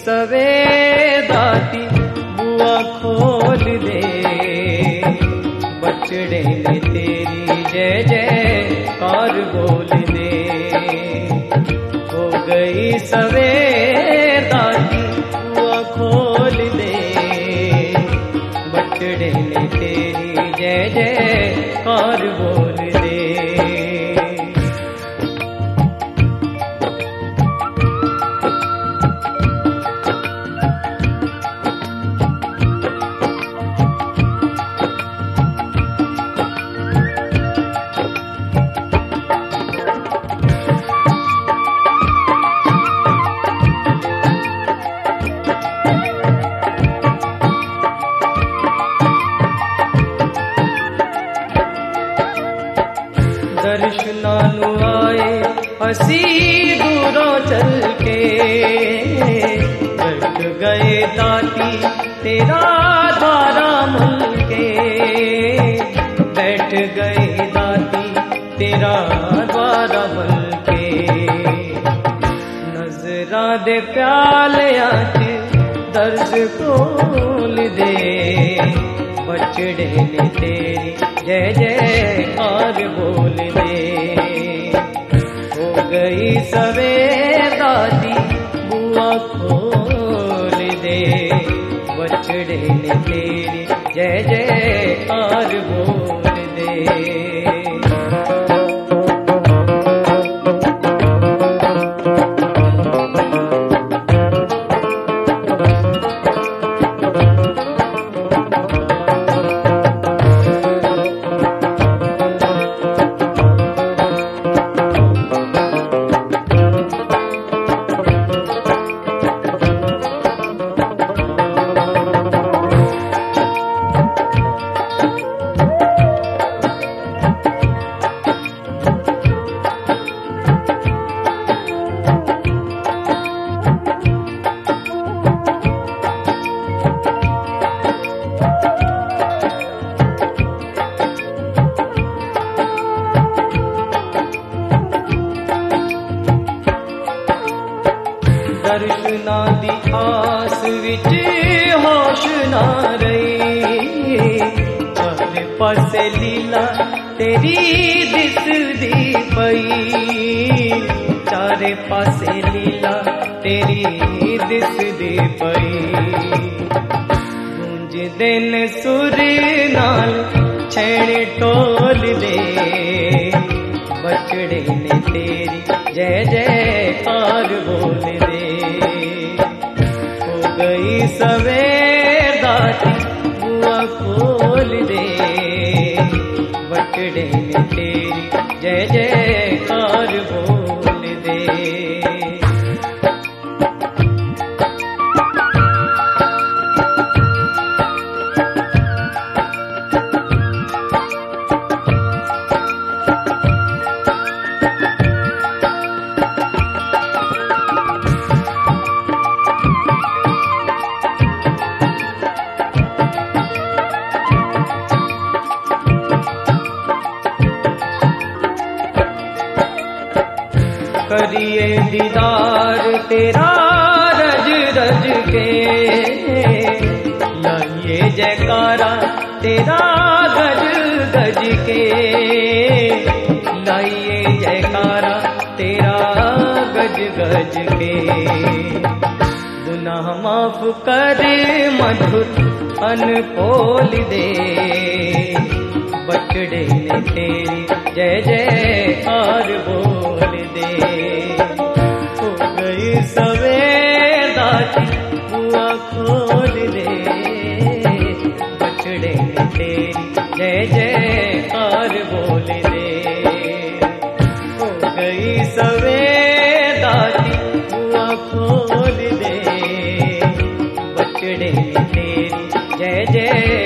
सवेर दाती बुआ खोल दे, बछड़े ने तेरी जय जयकार बोल दे। हो गई सवेर दाती बुआ खोल दे, बछड़े ने तेरी जय जयकार बोल दे। दर्शनानु आए हसी दूरों चल के, बैठ गए दाती तेरा द्वारा मुल के। बैठ गए दाती तेरा द्वारा मुल के। नजरा दे प्याले आच दर्द खोल दे, बछड़े ने तेरी जय जयकार बोल दे। हो गई सवेर दाती बुआ खोल दे, बछड़े ने तेरी जय जयकार बोल दे। दर्शना दी आस विच होश ना रही, चारे पासे लीला तेरी दिसदी पई। चारे पासे लीला तेरी दिसदी पई। गूंज दिन सुर नाल छेड़ टोल दे, बछड़े ने तेरी जय जयकार बोल दे। हो गई सवेर दाती बुआ खोल दे, बछड़े ने तेरी जय जयकार बोल दे। करिए दीदार तेरा रज रज के, लाइए जयकारा तेरा गज गज के। लाइए जयकारा तेरा गज गज के। गुनाह माफ कर मधुर अनपोल दे, बछड़े ने तेरी जय जयकार बोल दे। हो गई सवेर दाती बुआ खोल दे, बछड़े ने तेरी जय जयकार बोल दे। हो गई सवेर दाती बुआ खोल दे, बछड़े ने तेरी जय जय